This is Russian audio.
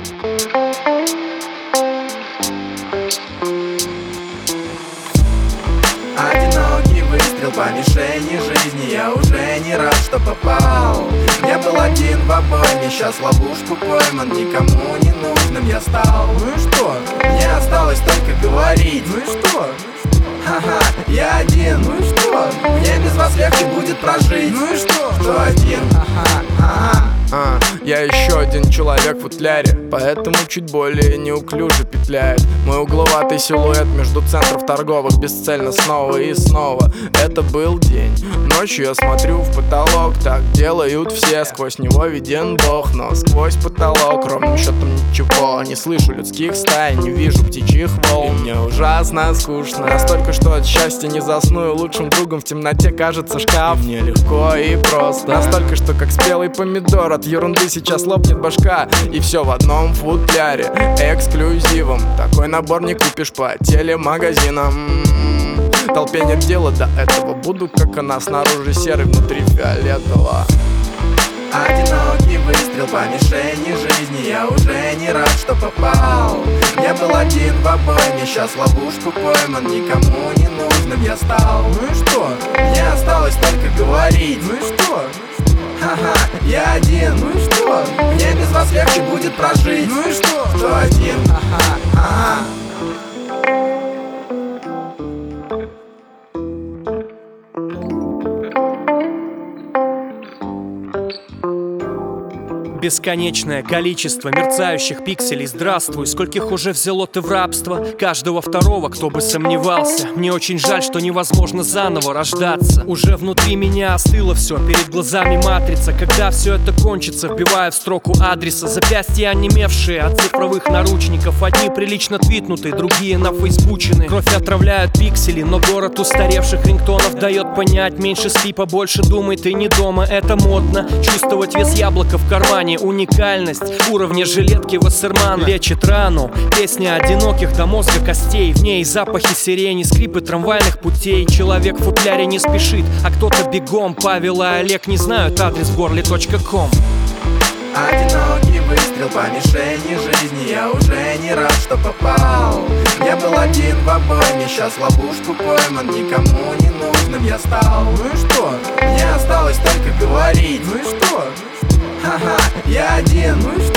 Одинокий выстрел по мишени жизни, я уже не рад, что попал. Я был один в обойме, сейчас в ловушку пойман, никому не нужным я стал. Ну и что? Мне осталось только говорить. Ну и что? Ха-ха, я один. Ну и что? Мне без вас легче будет прожить. Ну и что? Кто один? Я еще один человек в футляре, поэтому чуть более неуклюже петляет мой угловатый силуэт между центров торговых бесцельно снова и снова. Это был день, ночью я смотрю в потолок, так делают все, сквозь него виден Бог, но сквозь потолок ровным счетом ничего. Не слышу людских стай, не вижу птичьих волн, и мне ужасно скучно, настолько, что от счастья не засну, и лучшим другом в темноте кажется шкаф. И мне легко и просто, настолько, что как спелый помидор от ерунды сейчас лопнет башка. И все в одном футляре, эксклюзивом. Такой набор не купишь по телемагазинам. Толпе нет дела до этого, буду как она, снаружи серый, внутри фиолетово. Одинокий выстрел по мишени жизни, я уже не рад, что попал. Я был один в обойме, сейчас в ловушку пойман, никому не нужным я стал. Ну и что? Мне осталось только говорить. Ну и что? Ха-ха, я один. Ну и что? Мне без вас легче будет прожить. Ну и что? Кто один? Ага. Бесконечное количество мерцающих пикселей. Здравствуй, скольких уже взяло ты в рабство? Каждого второго, кто бы сомневался. Мне очень жаль, что невозможно заново рождаться. Уже внутри меня остыло все, перед глазами матрица. Когда все это кончится, вбивая в строку адреса. Запястья онемевшие от цифровых наручников. Одни прилично твитнутые, другие на фейсбучены. Кровь отравляют пиксели, но город устаревших рингтонов дает понять: меньше спи, побольше думай, ты не дома. Это модно, чувствовать вес яблока в кармане. Уникальность уровня жилетки Вассермана лечит рану. Песня одиноких до мозга костей. В ней запахи сирени, скрипы трамвайных путей. Человек в футляре не спешит, а кто-то бегом. Павел и Олег не знают адрес в горле.ком. Одинокий выстрел по мишени жизни, я уже не рад, что попал. Я был один в обойме, сейчас в ловушку пойман, никому не нужным я стал. Ну и что? Мне осталось только говорить. Ну и что? Ха-ха, я один. Ну и что?